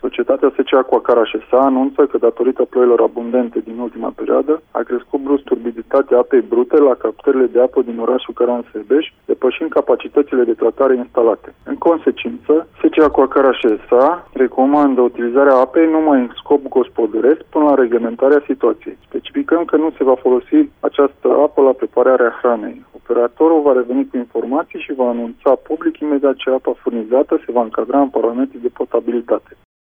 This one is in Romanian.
Societatea SC Aquacaraș S.A. anunță că datorită ploilor abundente din ultima perioadă a crescut brusc turbiditatea apei brute la captările de apă din orașul Căran-Sebeș, depășind capacitățile de tratare instalate. În consecință, SC Aquacaraș S.A. recomandă utilizarea apei numai în scop gospodăresc până la reglementarea situației. Specificăm că nu se va folosi această apă la prepararea hranei. Operatorul va reveni cu informații și va anunța public imediat ce apa furnizată se va încadra în parametrii de potabilitate.